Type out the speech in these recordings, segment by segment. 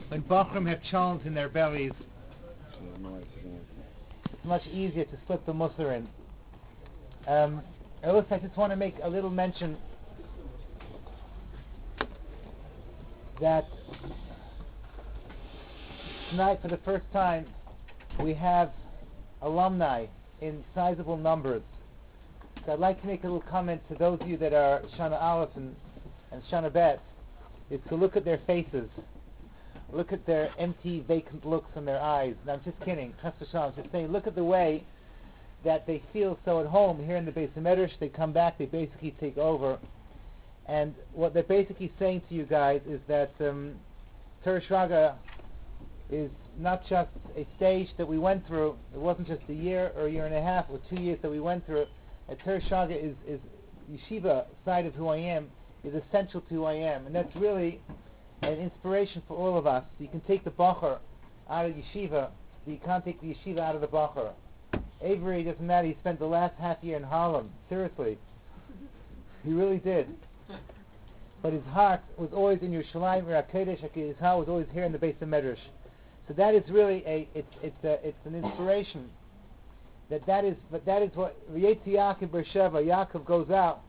when Bachram have challenges in their bellies, it's much easier to slip the Musar in. Also, I just want to make a little mention that tonight, for the first time, we have alumni in sizable numbers. So I'd like to make a little comment to those of you that are Shana Aleph and Shana Bet, is to look at their faces. Look at their empty, vacant looks in their eyes. And I'm just kidding. I'm just saying, look at the way that they feel so at home here in the Beis HaMedrash. They come back, they basically take over. And what they're basically saying to you guys is that Teresh Raga is not just a stage that we went through. It wasn't just a year or a year and a half or 2 years that we went through. Teresh Raga is yeshiva side of who I am, is essential to who I am. And that's really an inspiration for all of us. You can take the Bacher out of yeshiva, but you can't take the yeshiva out of the Bacher. Avery, doesn't matter, he spent the last half year in Harlem. Seriously. He really did. But his heart was always in Yerushalayim, Kodesh. His heart was always here in the Beis HaMedrash. So that is really it's an inspiration. That is what V'yetzi Yaakov Beersheva. Yaakov goes out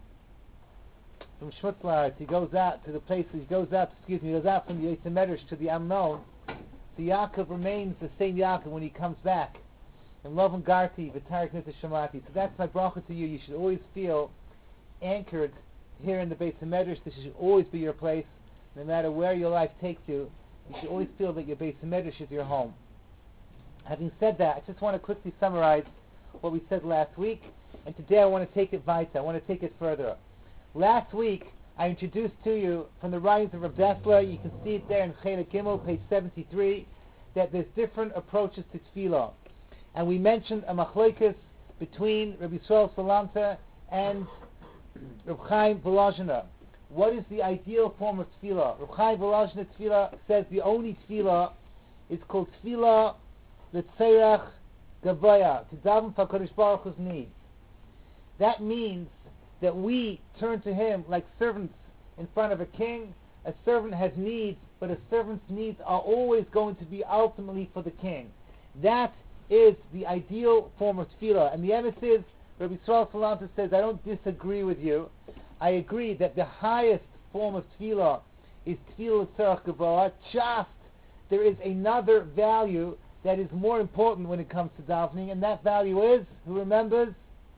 from Shmutzlaretz. He goes out to the place. He goes out from the Beis HaMedrash to the unknown. So Yaakov remains the same Yaakov when he comes back. And Lovin Garti V'tarik Nita Shamati. So that's my bracha to you. You should always feel anchored here in the Beis HaMedrash. This should always be your place, no matter where your life takes you. You should always feel that your Beis HaMedrash is your home. Having said that, I just want to quickly summarize what we said last week, and today I want to take it weiter. I want to take it further. Last week, I introduced to you from the writings of Rav Dessler. You can see it there in Chelik Gimel, page 73, that there's different approaches to tefillah. And we mentioned a machlokes between Rabbi Yisrael Salanta and Reb Chaim Volozhiner. What is the ideal form of tefillah? Reb Chaim Volozhiner tefillah says the only tefillah is called tefillah l'tzerach gavaya, to daven for HaKadosh Baruch Hu's needs. That means that we turn to Him like servants in front of a king. A servant has needs, but a servant's needs are always going to be ultimately for the king. That is the ideal form of tefillah. And the emes is, Rabbi Yisrael Salanta says, I don't disagree with you. I agree that the highest form of tefillah is tefillah l'tzerach gavaya. Just there is another value that is more important when it comes to davening, and that value is, who remembers?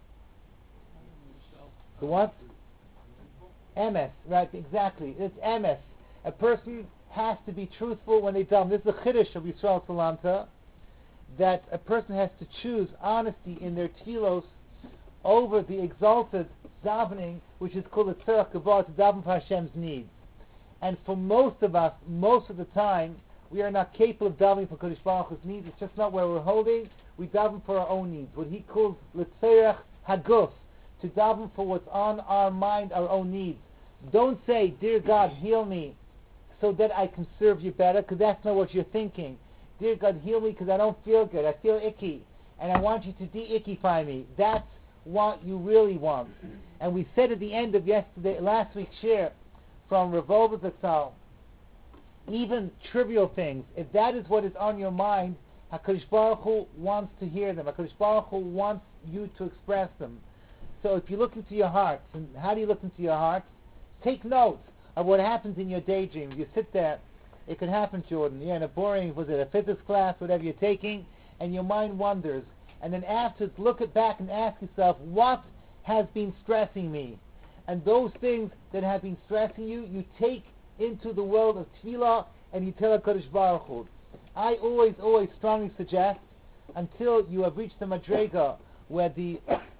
The what? Emes, right, exactly. It's emes. A person has to be truthful when they daven. This is the chiddush of Yisrael Salanta, that a person has to choose honesty in their tefillos over the exalted davening, which is called a tzerach gavah, to daven for Hashem's needs. And for most of us, most of the time, we are not capable of davening for Kodesh Baruch Hu's needs. It's just not where we're holding. We daven for our own needs. What he calls l'tzerach haguf, to daven for what's on our mind, our own needs. Don't say, dear God, heal me so that I can serve you better, because that's not what you're thinking. Dear God, heal me because I don't feel good. I feel icky, and I want you to de-ickify me. That's what you really want. And we said at the end of last week's share from Rav Wolbe Zatzal, even trivial things, if that is what is on your mind, HaKadosh Baruch Hu wants to hear them. HaKadosh Baruch Hu wants you to express them. So if you look into your hearts, and how do you look into your hearts? Take note of what happens in your daydream. You sit there, it could happen, Jordan, in a boring, was it a physics class, whatever you're taking, and your mind wanders. And then afterwards, look back and ask yourself, what has been stressing me? And those things that have been stressing you, you take into the world of tefillah, and you tell HaKadosh Baruch Hu. I always strongly suggest, until you have reached the madrega where the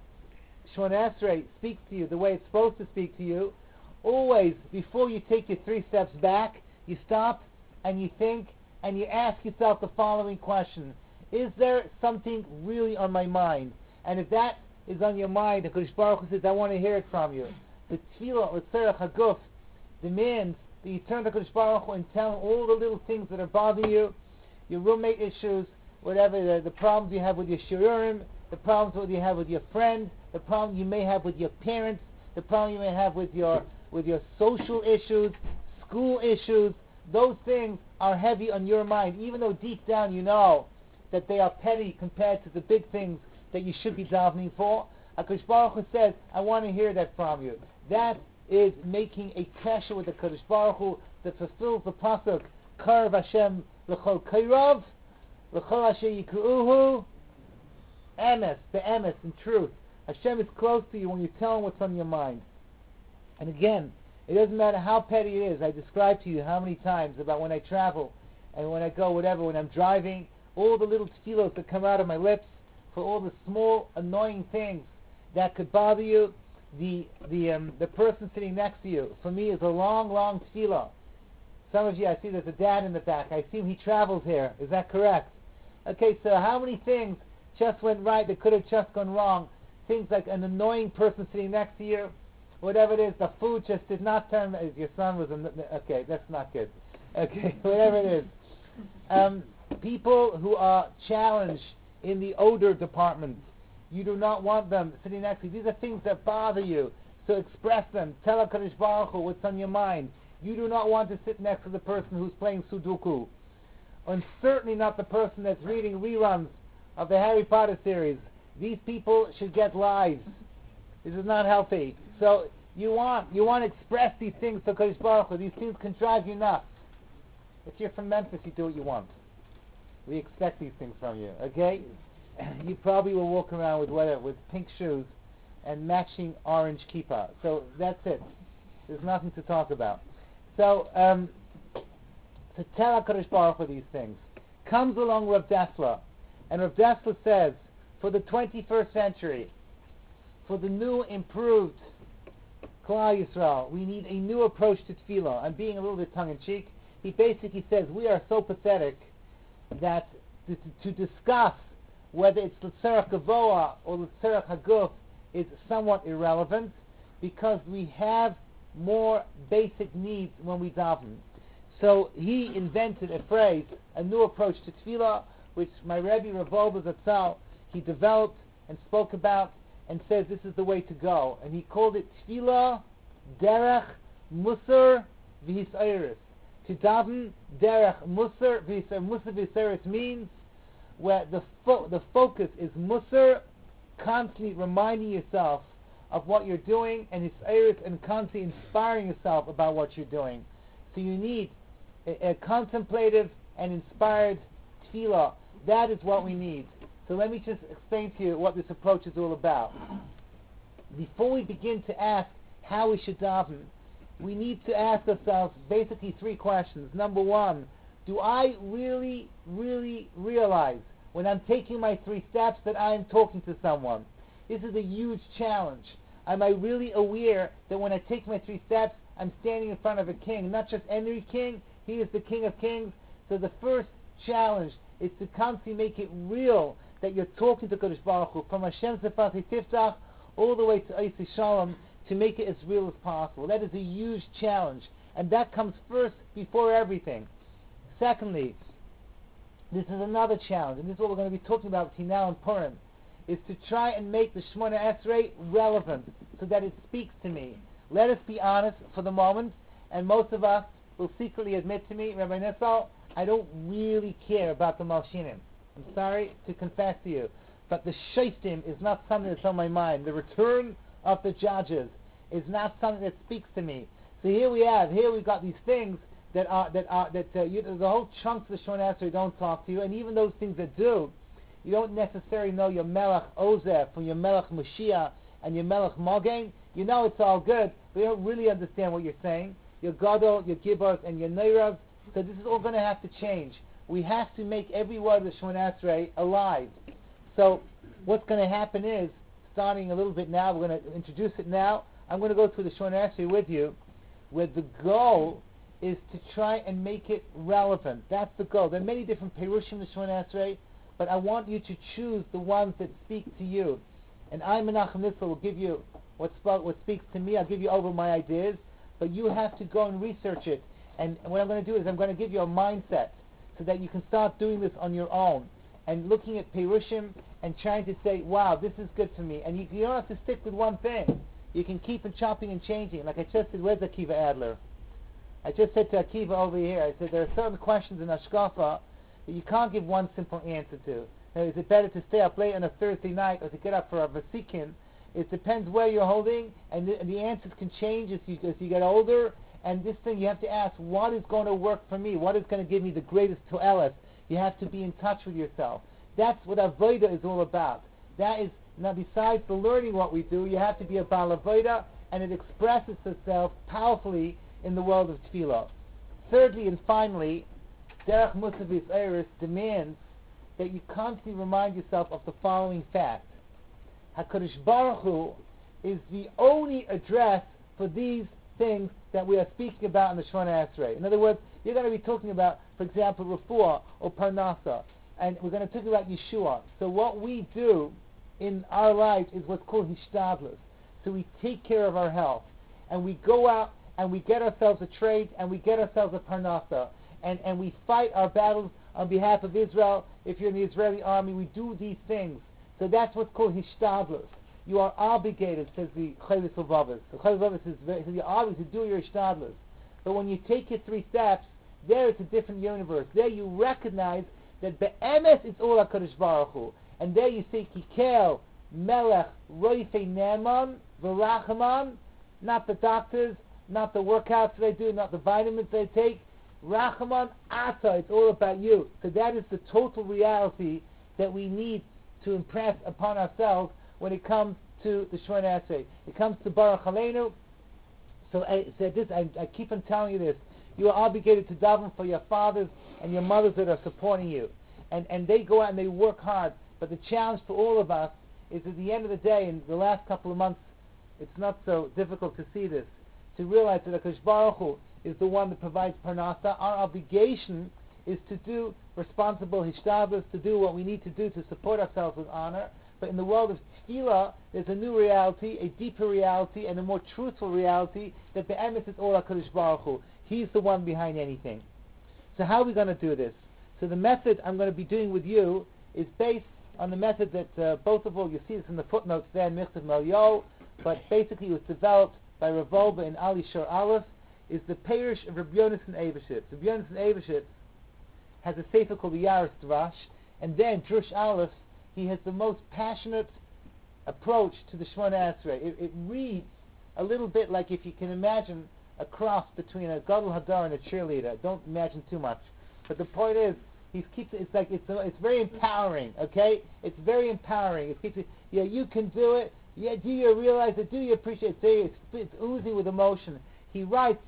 Shemona Esrei speaks to you the way it's supposed to speak to you, always, before you take your 3 steps back, you stop and you think and you ask yourself the following question: is there something really on my mind? And if that is on your mind, HaKadosh Baruch Hu says, I want to hear it from you. The tefillah or tzerach haguf demands that you turn to HaKadosh Baruch Hu and tell him all the little things that are bothering you, your roommate issues, whatever, the problems you have with your shiurim, the problems that you have with your friend, the problem you may have with your parents, the problem you may have with your social issues, school issues, those things are heavy on your mind, even though deep down you know that they are petty compared to the big things that you should be davening for. HaKadosh Baruch Hu says, I want to hear that from you. That is making a kasha with the Kadosh Baruch Hu that fulfills the pasuk, Karev Hashem l'chol kairav, l'chol asher yikru'uhu, emes, the emes, in truth. Hashem is close to you when you tell him what's on your mind. And again, it doesn't matter how petty it is. I described to you how many times about when I travel and when I go, whatever, when I'm driving, all the little tefillos that come out of my lips for all the small, annoying things that could bother you. The person sitting next to you, for me, is a long, long tefillah. Some of you, I see there's a dad in the back. I assume he travels here. Is that correct? Okay, so how many things just went right that could have just gone wrong? Things like an annoying person sitting next to you, whatever it is, the food just did not turn. Your son was okay, that's not good. Okay, whatever it is. People who are challenged in the odor department, you do not want them sitting next to you. These are things that bother you. So express them. Tell HaKadosh Baruch Hu what's on your mind. You do not want to sit next to the person who's playing Sudoku. And certainly not the person that's reading reruns of the Harry Potter series. These people should get lives. This is not healthy. So you want to express these things to HaKadosh Baruch Hu. These things can drive you nuts. If you're from Memphis, you do what you want. We expect these things from you, okay? You probably will walk around with pink shoes and matching orange kippah. So that's it. There's nothing to talk about. So to tell HaKadosh Baruch Hu these things. Comes along Rav Dessler, and Rav Dessler says, for the 21st century, for the new, improved Klal Yisrael, we need a new approach to tefillah. I'm being a little bit tongue-in-cheek. He basically says we are so pathetic that to discuss whether it's l'tzerach gavoa or l'tzerach haguf is somewhat irrelevant, because we have more basic needs when we daven. So he invented a phrase, a new approach to tefillah, which my Rebbe Rav Wolbe Zatzal, he developed and spoke about and says this is the way to go. And he called it tefillah derech musar v'hisairis. To daven derech musar v'hisairis. Musar v'hisairis means where the focus is musar, constantly reminding yourself of what you're doing, and hisairis, and constantly inspiring yourself about what you're doing. So you need a contemplative and inspired tefillah. That is what we need. So let me just explain to you what this approach is all about. Before we begin to ask how we should daven, we need to ask ourselves basically three questions. Number one, do I really, really realize when I'm taking my 3 steps that I am talking to someone? This is a huge challenge. Am I really aware that when I take my 3 steps, I'm standing in front of a king, not just any king, he is the King of Kings. So the first challenge is to constantly make it real that you're talking to Kodesh Baruch Hu, from Hashem Sefati Tiftach all the way to Eisi Shalom, to make it as real as possible. That is a huge challenge, and that comes first before everything. Secondly, this is another challenge, and this is what we're going to be talking about between now and Purim, is to try and make the Shemona Esrei relevant so that it speaks to me. Let us be honest for the moment, and most of us will secretly admit to me, Rabbi Nessel, I don't really care about the Malshinim. I'm sorry to confess to you, but the Shoftim is not something that's on my mind. The return of the judges is not something that speaks to me. So here we've got these things that the whole chunks of the Shemona Esrei don't talk to you, and even those things that do, you don't necessarily know your Melech Ozeh from your Melech Mashiach and your Melech Mogen. You know it's all good, but you don't really understand what you're saying. Your Gadol, your Gibbos, and your Neirav. So this is all going to have to change. We have to make every word of the Shemona Esrei alive. So what's going to happen is, starting a little bit now, we're going to introduce it now. I'm going to go through the Shemona Esrei with you, where the goal is to try and make it relevant. That's the goal. There are many different Perushim in the Shemona Esrei, but I want you to choose the ones that speak to you. And I, Menachem Nissel, will give you what speaks to me. I'll give you over my ideas, but you have to go and research it. And what I'm going to do is I'm going to give you a mindset so that you can start doing this on your own and looking at Perushim and trying to say, wow, this is good for me. And you don't have to stick with one thing. You can keep on chopping and changing. Like I just said, where's Akiva Adler? I just said to Akiva over here, I said there are certain questions in Hashkafa that you can't give one simple answer to. Now, is it better to stay up late on a Thursday night or to get up for a Vasikin? It depends where you're holding, and the answers can change as you get older. And this thing, you have to ask, what is going to work for me? What is going to give me the greatest to'elet? You have to be in touch with yourself. That's what Avodah is all about. That is, now besides the learning what we do, you have to be a Baal Avodah, and it expresses itself powerfully in the world of Tefillah. Thirdly and finally, Derech Musavis Eris demands that you constantly remind yourself of the following fact. HaKadosh Baruch Hu is the only address for these things that we are speaking about in the Shemona Esrei. In other words, you're going to be talking about, for example, Refuah or Parnasa, and we're going to talk about Yeshua. So what we do in our life is what's called Hishtadlus. So we take care of our health, and we go out and we get ourselves a trade, and we get ourselves a Parnasa, and we fight our battles on behalf of Israel. If you're in the Israeli army, we do these things. So that's what's called Hishtadlus. You are obligated, says the Chovos HaLevavos. The Chovos HaLevavos says you're obligated to do your Hishtadlus. But when you take your 3 steps, there it's a different universe. There you recognize that be'emes it's all HaKadosh Baruch Hu. And there you say, Kikel, Melech, Roifei Ne'eman, V'Rachaman, not the doctors, not the workouts that I do, not the vitamins that I take. Rachaman Ata, it's all about you. So that is the total reality that we need to impress upon ourselves when it comes to the Shemona Esrei. It comes to Baruch Aleinu. So I keep on telling you this. You are obligated to daven for your fathers and your mothers that are supporting you. And they go out and they work hard. But the challenge for all of us is at the end of the day, in the last couple of months, it's not so difficult to see this, to realize that HaKadosh Baruch Hu is the one that provides Parnasa. Our obligation is to do responsible Hishtadlus, to do what we need to do to support ourselves with honor. But in the world of Tefillah, there's a new reality, a deeper reality, and a more truthful reality that the emes is all HaKadosh Baruch Hu. He's the one behind anything. So how are we going to do this? So the method I'm going to be doing with you is based on the method that both of all, you see this in the footnotes there in Michtav Melyo, but basically it was developed by Rav Wolbe in Ali Shor Aleph, is the parish of Rabbi Yonason Eibeshitz. Rabbi Yonason Eibeshitz has a sefer called the Yaris Drash, and then Drush Aleph, he has the most passionate approach to the Shemona Esrei. It reads a little bit like if you can imagine a cross between a Gadol Hadar and a cheerleader. Don't imagine too much. But the point is, it's very empowering, okay? It's very empowering. It keeps it, yeah, you can do it. Yeah, do you realize it? Do you appreciate it? It's oozing with emotion. He writes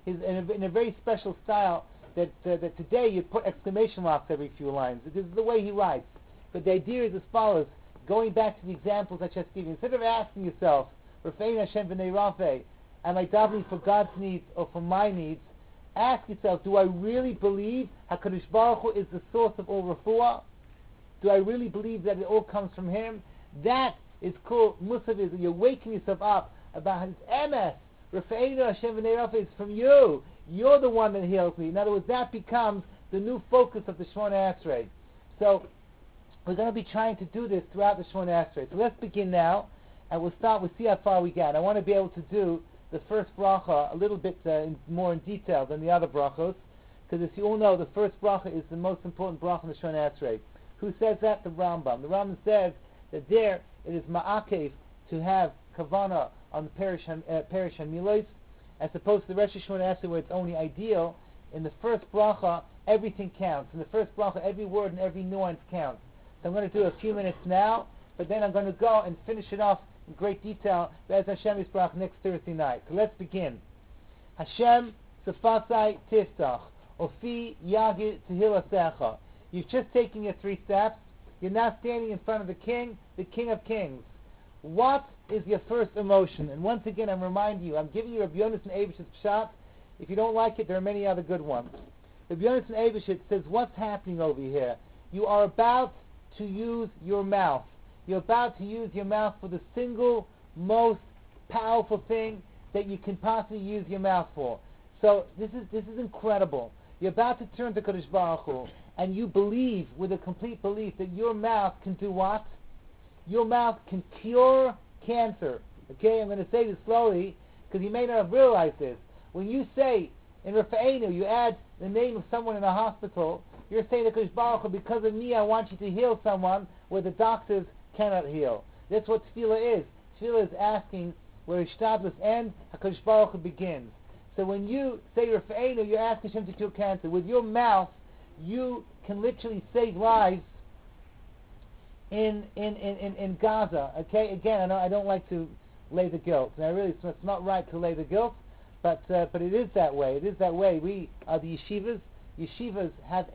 in a very special style that today you put exclamation marks every few lines. This is the way he writes. But the idea is as follows, going back to the examples I just gave you. Instead of asking yourself, Rafein Hashem v'nei Rafeh, am I davening for God's needs or for my needs? Ask yourself, do I really believe HaKadosh Baruch Hu is the source of all refuah? Do I really believe that it all comes from Him? That is called Musav, you're waking yourself up about His emes. Rafein Hashem v'nei Rafeh is from you. You're the one that heals me. In other words, that becomes the new focus of the Shemona Esrei. So, we're going to be trying to do this throughout the Shemona Esrei. So let's begin now, and we'll see how far we get. I want to be able to do the first bracha a little bit more in detail than the other brachos, because as you all know, the first bracha is the most important bracha in the Shemona Esrei. Who says that? The Rambam. The Rambam says that there it is ma'akev to have kavana on the Perish HaMilos, as opposed to the rest of Shemona Esrei where it's only ideal. In the first bracha, everything counts. In the first bracha, every word and every nuance counts. So I'm going to do a few minutes now, but then I'm going to go and finish it off in great detail as Hashem Yisbarach next Thursday night. So let's begin. Hashem Sefasai Tiftach Ofi Yagid Tehilasecha. You've just taken your 3 steps. You're now standing in front of the King of Kings. What is your first emotion? And once again, I'm reminding you, I'm giving you Rabbi Yonason Eibeshitz Pshat. If you don't like it, there are many other good ones. Rabbi Yonason Eibeshitz says, what's happening over here? You are about to use your mouth. You're about to use your mouth for the single most powerful thing that you can possibly use your mouth for. So this is incredible. You're about to turn to Kadosh Baruch Hu, and you believe with a complete belief that your mouth can do what? Your mouth can cure cancer. Okay, I'm going to say this slowly because you may not have realized this. When you say In Rafa'enu, you add the name of someone in a hospital. You're saying to Kodesh Baruch Hu, because of me, I want you to heal someone where the doctors cannot heal. That's what tefillah is. Tefillah is asking where Ishtadlus ends, HaKadosh Baruch Hu begins. So when you say Rafa'enu, you're asking Hashem to cure cancer. With your mouth, you can literally save lives in Gaza. Okay, again, I don't like to lay the guilt. Now, really, it's not right to lay the guilt, but it is that way. It is that way. We are the yeshivas. Yeshivas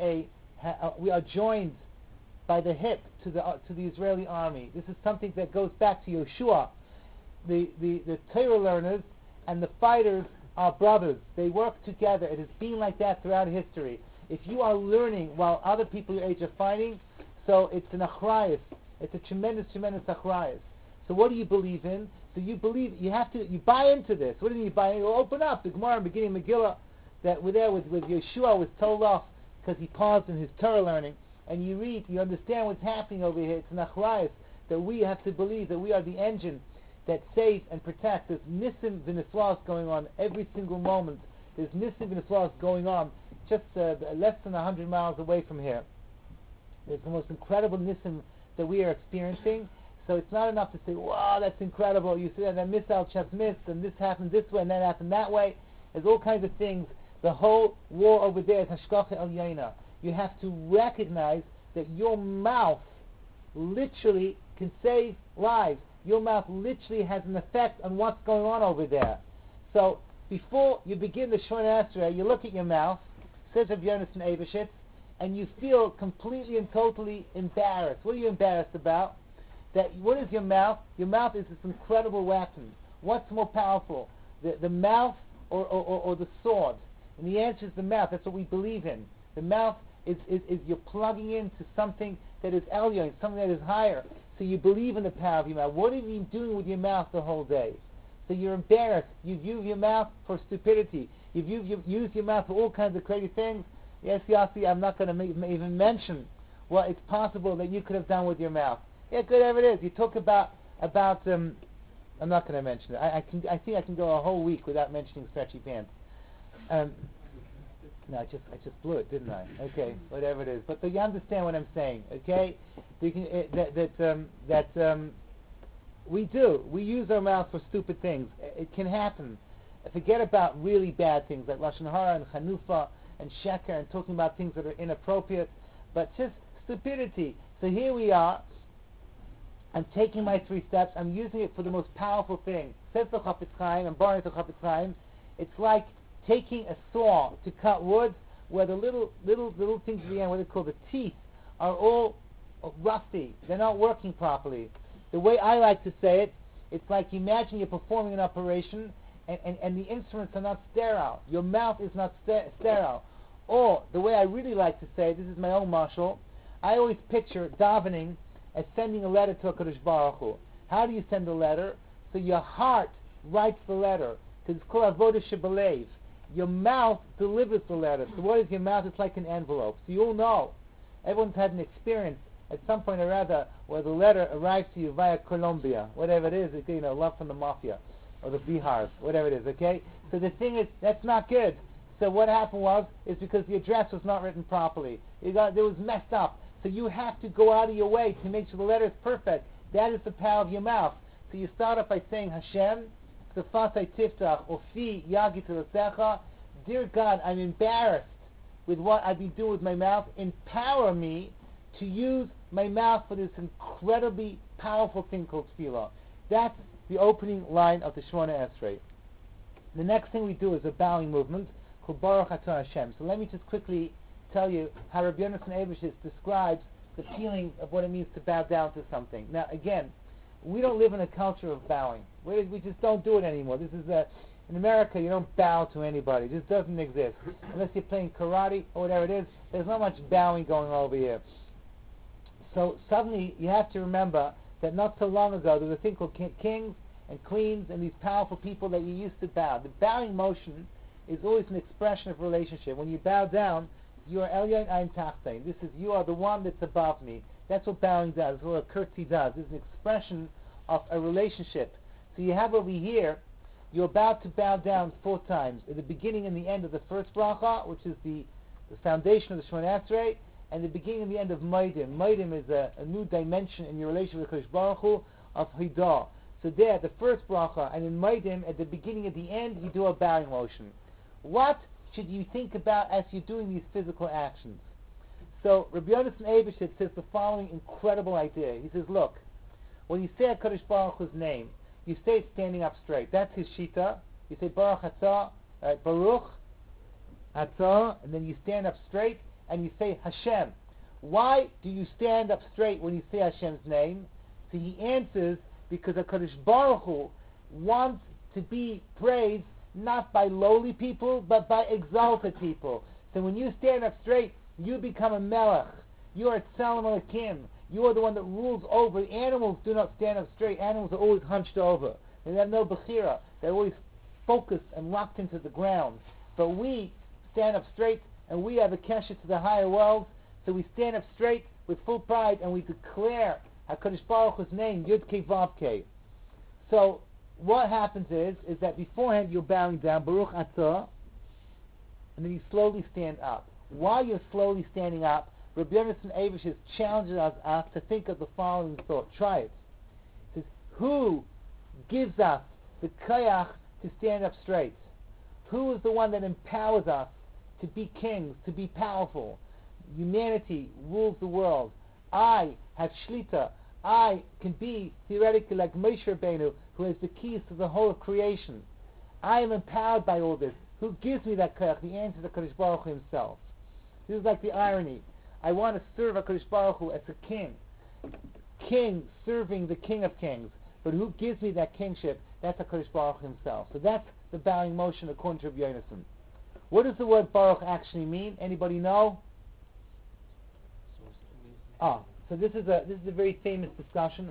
we are joined by the hip to the Israeli army. This is something that goes back to Yeshua. The Torah learners and the fighters are brothers. They work together. It has been like that throughout history. If you are learning while other people your age are fighting, so it's an achrayus. It's a tremendous, tremendous achrayus. So what do you believe in? So you buy into this. What do you buy into? Open up the Gemara in beginning of Megillah that we're there with Yeshua was told off because he paused in his Torah learning, and you read, you understand what's happening over here. It's an achrayus that we have to believe that we are the engine that saves and protects. There's nisim v'nislas going on every single moment. There's nisim v'nislas going on just less than 100 miles away from here. There's the most incredible nisim that we are experiencing. So it's not enough to say, wow, that's incredible. You see that missile just missed, and this happened this way, and that happened that way. There's all kinds of things. The whole war over there is hashkacha elyaina. You have to recognize that your mouth literally can save lives. Your mouth literally has an effect on what's going on over there. So before you begin the Shemona Esrei, you look at your mouth, says Rav Yonason Eibeshitz, and you feel completely and totally embarrassed. What are you embarrassed about? What is your mouth? Your mouth is this incredible weapon. What's more powerful, the mouth or the sword? And the answer is the mouth. That's what we believe in. The mouth is you're plugging into something that is elyon, something that is higher. So you believe in the power of your mouth. What have you been doing with your mouth the whole day? So you're embarrassed. You've used your mouth for stupidity. You've used your mouth for all kinds of crazy things. Yes, Yossi, I'm not going to even mention what it's possible that you could have done with your mouth. Yeah, good, whatever it is. You talk about I'm not going to mention it. I think I can go a whole week without mentioning stretchy pants. No, I just blew it, didn't I? Okay, whatever it is. But you understand what I'm saying, okay? We use our mouth for stupid things. It can happen. Forget about really bad things like lashon hara and chanufa and sheker and talking about things that are inappropriate, but just stupidity. So here we are. I'm taking my 3 steps. I'm using it for the most powerful thing. Says the Chafetz Chaim, and borrowing the Chafetz Chaim, it's like taking a saw to cut wood, where the little things at the end, what they call the teeth, are all rusty. They're not working properly. The way I like to say it, it's like imagine you're performing an operation, and the instruments are not sterile. Your mouth is not sterile. Or the way I really like to say it, this is my own mashal, I always picture davening as sending a letter to HaKadosh Baruch Hu. How do you send a letter? So your heart writes the letter, because it's called avodah shebalev. Your mouth delivers the letter. So what is your mouth? It's like an envelope. So you all know. Everyone's had an experience at some point or other where the letter arrives to you via Colombia, whatever it is, love from the mafia, or the Bihars, whatever it is, okay? So the thing is, that's not good. So what happened is because the address was not written properly. It was messed up. So you have to go out of your way to make sure the letter is perfect. That is the power of your mouth. So you start off by saying, Hashem, Tzafasai Tiftach, Ofi Yagi Telasecha. Dear God, I'm embarrassed with what I've been doing with my mouth. Empower me to use my mouth for this incredibly powerful thing called tefillah. That's the opening line of the Shemona Esrei. The next thing we do is a bowing movement called Baruch Atah Hashem. So let me just quickly tell you how Rabbi Yonason Eibeshitz describes the feeling of what it means to bow down to something. Now, again, we don't live in a culture of bowing. We just don't do it anymore. This is in America, you don't bow to anybody. This doesn't exist. Unless you're playing karate or whatever it is, there's not much bowing going on over here. So suddenly, you have to remember that not so long ago, there was a thing called kings and queens and these powerful people that you used to bow. The bowing motion is always an expression of relationship. When you bow down, you are Elyon Ein Tachtein. This is, you are the one that's above me. That's what bowing does. That's what a curtsy does. It's an expression of a relationship. So you have over here you're about to bow down 4 times. At the beginning and the end of the first bracha, which is the foundation of the Shemona Esrei, and the beginning and the end of Moedim. Moedim is a new dimension in your relationship with Kodesh Baruch Hu of Hidah. So there, the first bracha, and in Moedim, at the beginning and the end, you do a bowing motion. What should you think about as you're doing these physical actions? So Rabbi Yonasan Eibeshitz says the following incredible idea. He says, look, when you say HaKadosh Baruch Hu's name, you say it standing up straight. That's his shita. You say Baruch Atah, Baruch Atah, and then you stand up straight, and you say Hashem. Why do you stand up straight when you say Hashem's name? So he answers, because HaKadosh Baruch Hu wants to be praised not by lowly people, but by exalted people. So when you stand up straight, you become a melech. You are Tzelem Elokim. You are the one that rules over. Animals do not stand up straight. Animals are always hunched over. They have no bechira. They're always focused and locked into the ground. But we stand up straight, and we have a kesher to the higher world. So we stand up straight with full pride, and we declare HaKadosh Baruch Hu's name, Yud Kei Vav Kei. So what happens is that beforehand you're bowing down, Baruch Atah, and then you slowly stand up. While you're slowly standing up, Rabbi Yonasan Eibeshitz challenges us to think of the following thought. Try it. He says, who gives us the koyach to stand up straight? Who is the one that empowers us to be kings, to be powerful? Humanity rules the world. I have shlita. I can be theoretically like Moshe Rabbeinu, who has the keys to the whole of creation. I am empowered by all this. Who gives me that koyach? The answer is HaKadosh Baruch Hu himself. This is like the irony. I want to serve HaKadosh Baruch Hu as a king. King serving the King of Kings. But who gives me that kingship? That's HaKadosh Baruch Hu himself. So that's the bowing motion according to Rabbi Yonasan. What does the word Baruch actually mean? Anybody know? So this is a very famous discussion.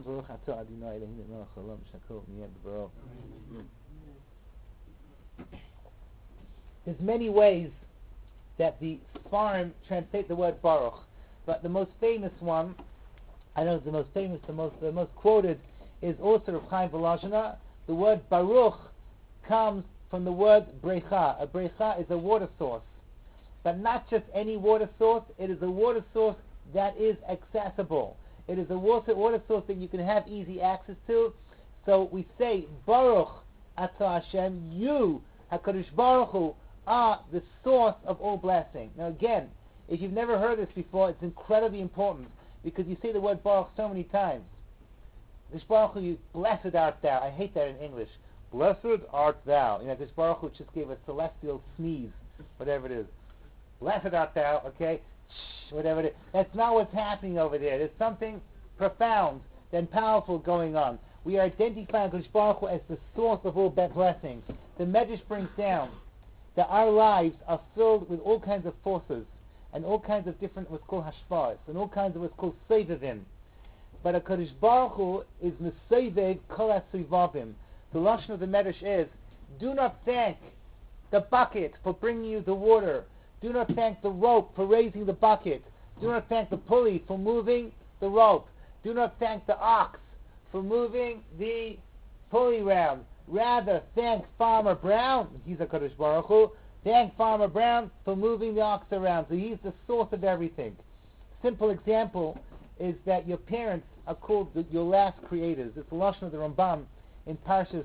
There's many ways that the Sfarim translate the word Baruch, but the most famous one, I know the most famous, the most quoted, is also Reb Chaim Volozhiner. The word Baruch comes from the word Brecha. A Brecha is a water source, but not just any water source. It is a water source that is accessible. It is a water source that you can have easy access to. So we say Baruch Atah Hashem. You, HaKadosh Baruch Hu, are the source of all blessing. Now again, if you've never heard this before, it's incredibly important, because you say the word Baruch so many times. This Baruch Hu, blessed art thou. I hate that in English. Blessed art thou. This Baruch Hu just gave a celestial sneeze, whatever it is. Blessed art thou, okay? Whatever it is. That's not what's happening over there. There's something profound and powerful going on. We are identifying HaKadosh Baruch Hu as the source of all blessings. The Medrash brings down that our lives are filled with all kinds of forces and all kinds of different what's called hashpahs and all kinds of what's called sevevim. But HaKadosh Baruch Hu is mesevev kol hasivavim. The lashon of the Medrash is, do not thank the bucket for bringing you the water. Do not thank the rope for raising the bucket. Do not thank the pulley for moving the rope. Do not thank the ox for moving the pulley round. Rather, thank Farmer Brown, he's HaKadosh Baruch Hu, thank Farmer Brown for moving the ox around. So he's the source of everything. Simple example is that your parents are called your last creators. It's the lashon of the Rambam in Parshas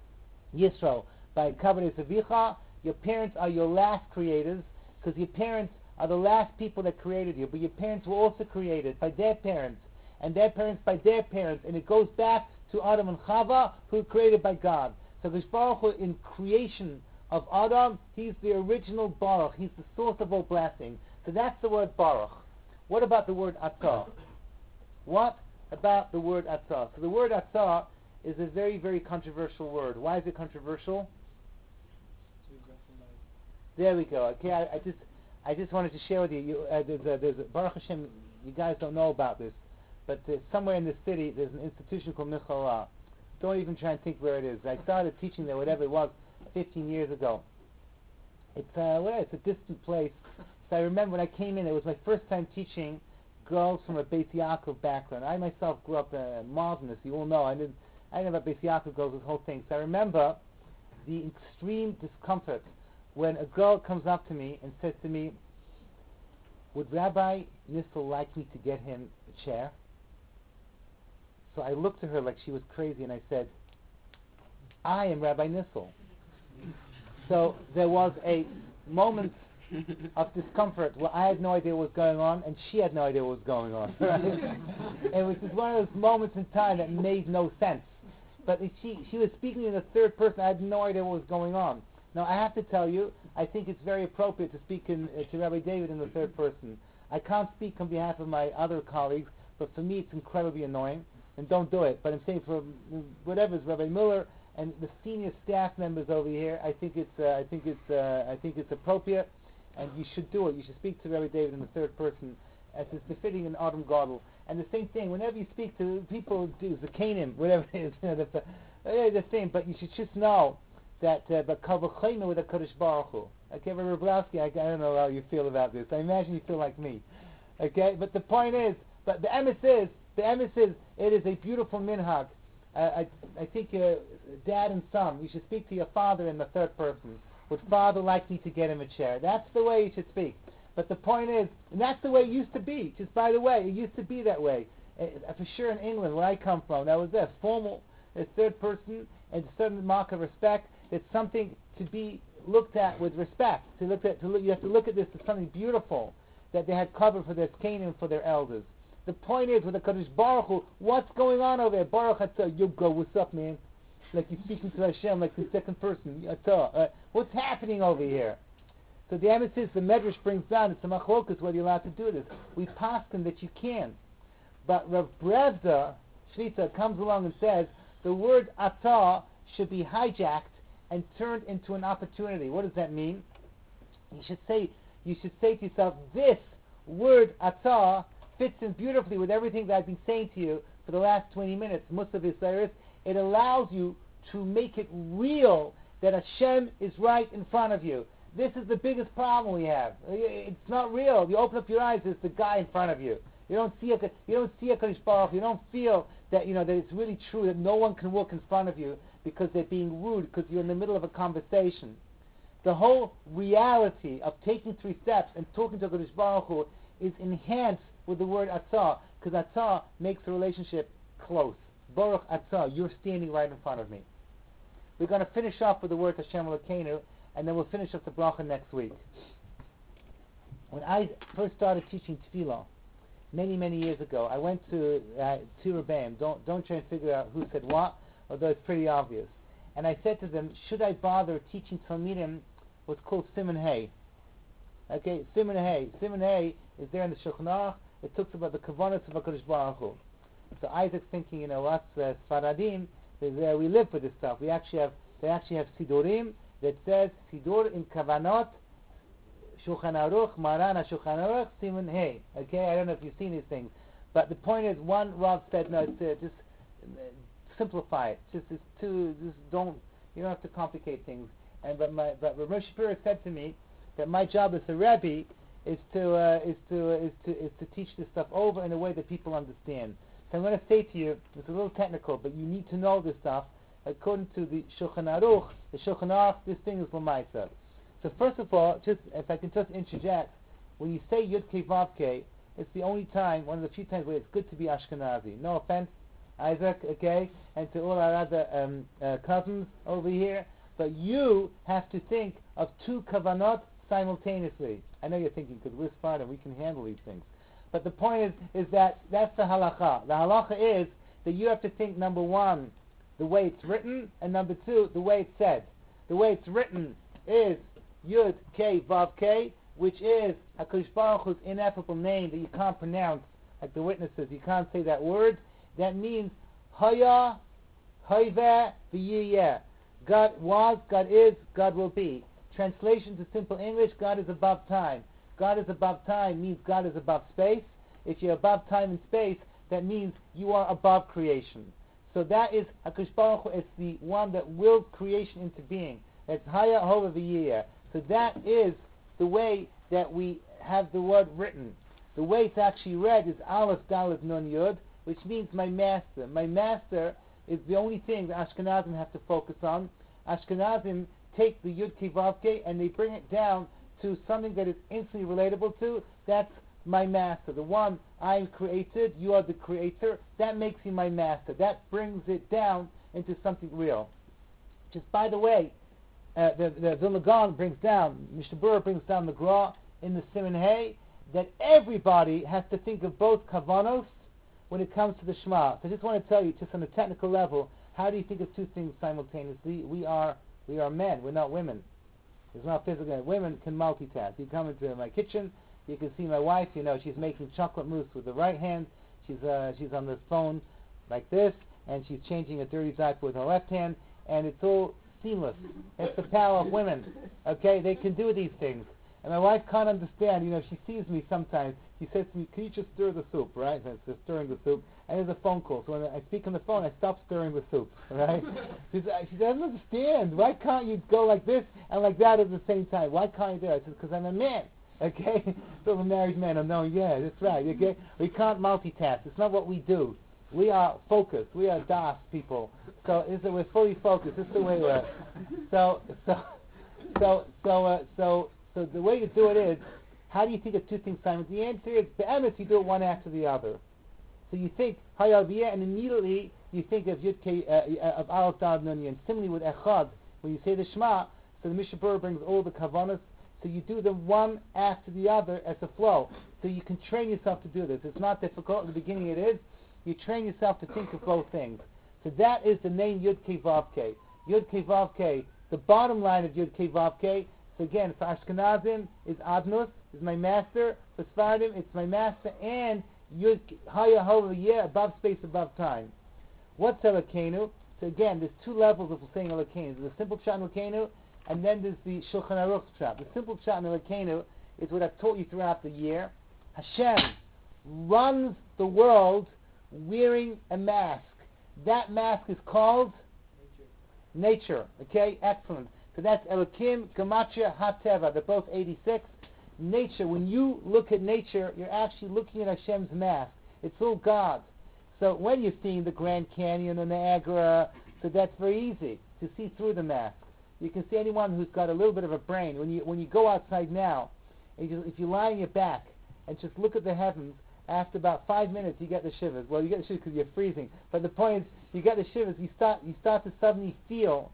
Yisro. By Kavod Zavicha, your parents are your last creators, because your parents are the last people that created you. But your parents were also created by their parents, and their parents by their parents, and it goes back to Adam and Chava, who were created by God. So HaKadosh Baruch Hu, in creation of Adam, he's the original Baruch. He's the source of all blessing. So that's the word Baruch. What about the word Atah? What about the word Atah? So the word Atah is a very, very controversial word. Why is it controversial? There we go. Okay, I just wanted to share with you. There's a Baruch Hashem. You guys don't know about this, but somewhere in the city there's an institution called Michallah. Don't even try and think where it is. I started teaching there, whatever it was, 15 years ago. It's a distant place. So I remember when I came in, it was my first time teaching girls from a Beis Yaakov background. I myself grew up in Modernist. You all know I didn't know about Beis Yaakov girls, this whole thing. So I remember the extreme discomfort when a girl comes up to me and says to me, would Rabbi Nissel like me to get him a chair? So I looked at her like she was crazy and I said, I am Rabbi Nissel. So there was a moment of discomfort where I had no idea what was going on and she had no idea what was going on. It was just one of those moments in time that made no sense. But she was speaking in the third person. I had no idea what was going on. Now I have to tell you, I think it's very appropriate to speak to Rabbi David in the third person. I can't speak on behalf of my other colleagues, but for me it's incredibly annoying, and don't do it. But I'm saying for whatever is Rabbi Miller and the senior staff members over here, I think it's appropriate, and you should do it. You should speak to Rabbi David in the third person, as is befitting an Adam Gadol. And the same thing, whenever you speak to people, do Zakanim, whatever it is, the same. But you should just know that but Kavachayna with a Kodesh Baruch Hu. Okay, Rabbi Browski, I don't know how you feel about this. I imagine you feel like me. Okay, but the point is, but the emes is, it is a beautiful minhag. I think dad and son, you should speak to your father in the third person. Would father like me to get him a chair? That's the way you should speak. But the point is, and that's the way it used to be. Just by the way, it used to be that way. For sure in England, where I come from, that was there. Formal, a third person, and a certain mark of respect. It's something to be looked at with respect. You have to look at this as something beautiful that they had covered for their Canaan, for their elders. The point is, with the Kadosh Baruch Hu, what's going on over there? Baruch Atah, you go, what's up, man? Like you're speaking to Hashem, like the second person. Atah, what's happening over here? So the emphasis, the Medrash brings down, it's a machlokas whether you're allowed to do this. We passed him that you can. But Rav Brevda, Shlita, comes along and says, the word Atah should be hijacked and turned into an opportunity. What does that mean? You should say to yourself, this word Atah fits in beautifully with everything that I've been saying to you for the last 20 minutes. Musaf Yisairis, it allows you to make it real that Hashem is right in front of you. This is the biggest problem we have. It's not real. You open up your eyes, there's the guy in front of you. You don't see a Kadosh Baruch. You don't feel that that it's really true that no one can walk in front of you because they're being rude because you're in the middle of a conversation. The whole reality of taking 3 steps and talking to Kadosh Baruch Hu is enhanced with the word Atah, because Atah makes the relationship close. Baruch Atah, you're standing right in front of me. We're going to finish off with the word Hashem Elokeinu, and then we'll finish up the bracha next week. When I first started teaching Tefillah, many, many years ago, I went to Rebbeim. Don't try and figure out who said what, although it's pretty obvious. And I said to them, should I bother teaching Talmidim what's called Siman Hay? Okay, Siman Hay. Siman Hay is there in the Shulchan Aruch. It talks about the Kavanas of HaKadosh Baruch Hu. So Isaac's thinking, what's Sfaradim? We live for this stuff. They actually have Sidurim that says Sidur in Kavanot Shulchan Aruch, Maran HaShulchan Aruch, Siman Hay. Okay, I don't know if you've seen these things, but the point is, one Rav said, no, just simplify it. You don't have to complicate things. But Rav Moshe Shapiro said to me that my job as a Rebbe is to teach this stuff over in a way that people understand. So I'm going to say to you, it's a little technical, but you need to know this stuff. According to the Shulchan Aruch, this thing is L'maisa. So first of all, just if I can just interject, when you say Yud Kei Vav Kei, it's the only time, one of the few times where it's good to be Ashkenazi. No offense, Isaac, okay, and to all our other cousins over here, but you have to think of 2 kavanot simultaneously. I know you're thinking, because we're smart and we can handle these things. But the point is that that's the halacha. The halacha is that you have to think, number 1, the way it's written, and number 2, the way it's said. The way it's written is Yud Kei Vav Kei, which is HaKadosh Baruch Hu's ineffable name that you can't pronounce, like the witnesses. You can't say that word. That means Haya, Hayveh, V'yiyeh. God was, God is, God will be. Translation to simple English, God is above time. God is above time means God is above space. If you're above time and space, that means you are above creation. So that is, HaKadosh Baruch Hu is the one that willed creation into being. That's Haya, Hova, V'yiyeh. So that is the way that we have the word written. The way it's actually read is Aleph, Dalet, Nun, Yud, which means my master. My master is the only thing that Ashkenazim have to focus on. Ashkenazim take the Yud Kei Vav Kei and they bring it down to something that is instantly relatable to. That's my master, the one I am created. You are the creator. That makes you my master. That brings it down into something real. Just by the way, the Vilna Gaon brings down, Mishnah Berurah brings down the Gra in the Siman Hay, that everybody has to think of both kavanos when it comes to the Shema. So I just want to tell you, just on a technical level, how do you think of two things simultaneously? We are men. We're not women. It's not physical. Women can multitask. You come into my kitchen, you can see my wife. She's making chocolate mousse with the right hand. She's on the phone like this, and she's changing a dirty diaper with her left hand, and it's all seamless. It's the power of women. Okay, they can do these things. And my wife can't understand. She sees me sometimes. She says to me, "Can you just stir the soup?" Right? And it's just stirring the soup. And there's a phone call. So when I speak on the phone, I stop stirring the soup. Right? She doesn't understand. Why can't you go like this and like that at the same time? Why can't you do it? I said, because I'm a man. Okay? So the married men are knowing, yeah, that's right. Okay? We can't multitask. It's not what we do. We are focused. We are Das people. So we're fully focused. This is the way we're. So the way to do it is, how do you think of two things simultaneously? The answer is, be'emes, you do it one after the other. So you think Hayal B'yeh, and immediately you think of Yud Kei, of Aleph Dal Nun. And similarly with Echad, when you say the Shema, so the Mishnah Berurah brings all the kavanas. So you do them one after the other as a flow. So you can train yourself to do this. It's not difficult. At the beginning it is. You train yourself to think of both things. So that is the name Yud Kei Vav Kei. Yud Kei Vav Kei. The bottom line of Yud Kei Vav Kei. So again, for Ashkenazim is Adnus, is my master. For Sephardim, it's my master, and Yud Haya Hova Yeh, above space, above time. What's Elokeinu? So again, there's two levels of saying Elokeinu. There's a simple pshat in Elokeinu, and then there's the Shulchan Aruch pshat. The simple pshat in Elokeinu is what I've taught you throughout the year. Hashem runs the world wearing a mask. That mask is called nature. Okay, excellent. So that's Elokim, Gematria, HaTeva. They're both 86. Nature, when you look at nature, you're actually looking at Hashem's mask. It's all God. So when you're seeing the Grand Canyon or Niagara, so that's very easy to see through the mask. You can see anyone who's got a little bit of a brain. When you go outside now, if you lie on your back and just look at the heavens, after about 5 minutes you get the shivers. Well, you get the shivers because you're freezing. But the point is, you get the shivers. You start to suddenly feel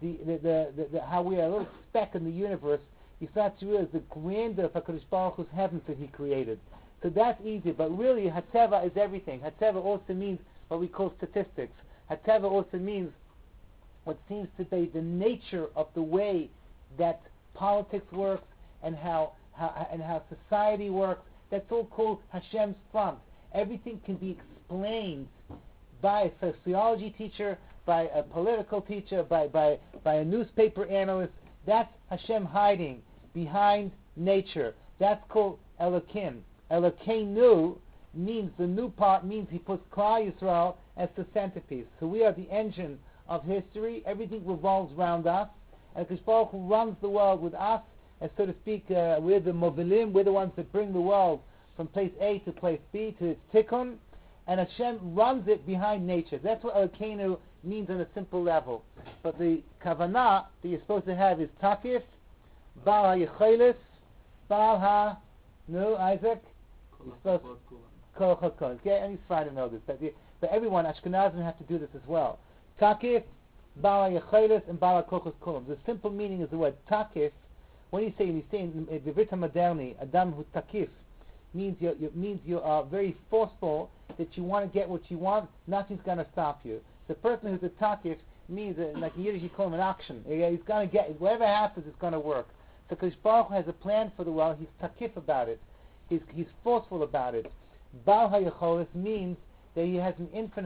the how we are a little speck in the universe. You start to realize the grandeur of HaKadosh Baruch Hu's heavens that He created. So that's easy. But really, Hateva is everything. Hateva also means what we call statistics. Hateva also means what seems to be the nature of the way that politics works and how society works. That's all called Hashem's front. Everything can be explained by a sociology teacher, by a political teacher, by a newspaper analyst. That's Hashem hiding behind nature. That's called Elokim. Elokeinu means, the new part means He puts Klal Yisrael as the centerpiece. So we are the engine of history. Everything revolves around us. And HaKadosh Baruch Hu runs the world with us, and so to speak, we're the mobilim, we're the ones that bring the world from place A to place B to its tikkun, and Hashem runs it behind nature. That's what Elokeinu means on a simple level. But the kavanah that you're supposed to have is takif, Baal HaYechelis, Baal Ha, no, Isaac? Kol HaKol. Okay, and he's fine to know this. But everyone, Ashkenazim, have to do this as well. Takif, Baal HaYechelis, and Baal HaKol HaKolim. The simple meaning is the word takif. When you say in the Vita Moderni, Adam who takif, means you are very forceful, that you want to get what you want, nothing's going to stop you. The person who's a takif means, like in Yiddish you call him an action. He's going to get, whatever happens, it's going to work. Because Baruch Hu has a plan for the world, he's takif about it. He's forceful about it. Baal HaYecholis means that he has an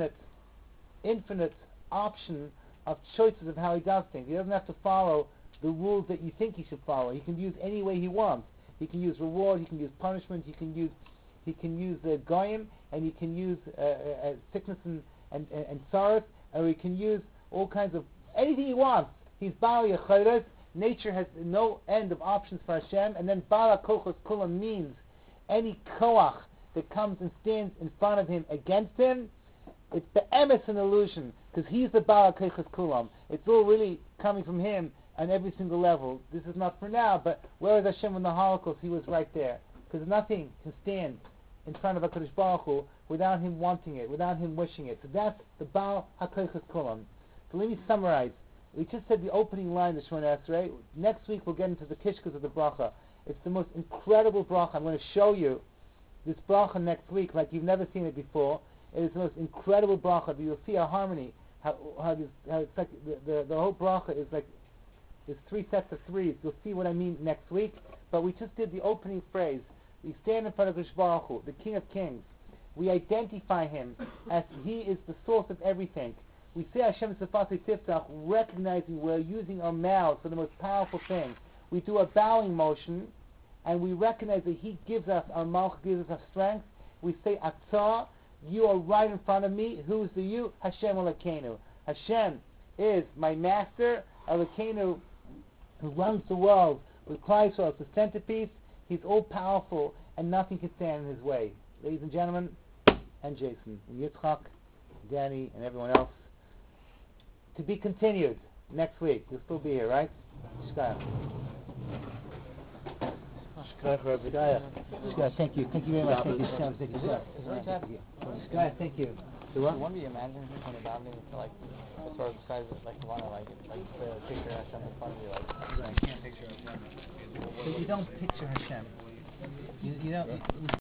infinite option of choices of how he does things. He doesn't have to follow the rules that you think he should follow. He can use any way he wants. He can use reward, he can use punishment, he can use goyim, and he can use sickness and sorrow, or he can use all kinds of anything he wants. He's Baal Yecholos. Nature has no end of options for Hashem. And then Baal HaKochos Kulam means any koach that comes and stands in front of him against him, It's the emes an illusion, because he's the Baal HaKochos Kulam. It's all really coming from him on every single level. This is not for now, but where was Hashem in the Holocaust? He was right there. Because nothing can stand in front of HaKadosh Baruch Hu without him wanting it, without him wishing it. So that's the Baal HaKochos Kulam. So let me summarize. We just said the opening line of Shemona Esrei. Next week we'll get into the kishkas of the bracha. It's the most incredible bracha. I'm going to show you this bracha next week like you've never seen it before. It is the most incredible bracha. You'll see a harmony. How it's like the whole bracha is like there's 3 sets of 3s. You'll see what I mean next week. But we just did the opening phrase. We stand in front of HaKadosh Baruch Hu, the King of Kings. We identify him as he is the source of everything. We say Hashem Sefasei Tiftach, recognizing we're using our mouths for the most powerful thing. We do a bowing motion, and we recognize that he gives us, our mouth gives us our strength. We say Atzah, you are right in front of me. Who is the you? Hashem Elokeinu. Hashem is my master, Elokeinu, who runs the world with Christ as the centerpiece. He's all powerful, and nothing can stand in his way. Ladies and gentlemen, and Jason, and Yitzchak, Danny, and everyone else. To be continued next week. You'll still be here, right? Shkaya. Shkaya, thank you. Thank you very much. Thank you, Shem. Thank you, sir. Shkaya, thank you. So what? One be imagining when it's happening to like sort of the size of like Levana, like the picture of Hashem in front of you, like I can't picture Hashem. So you don't picture Hashem. You don't.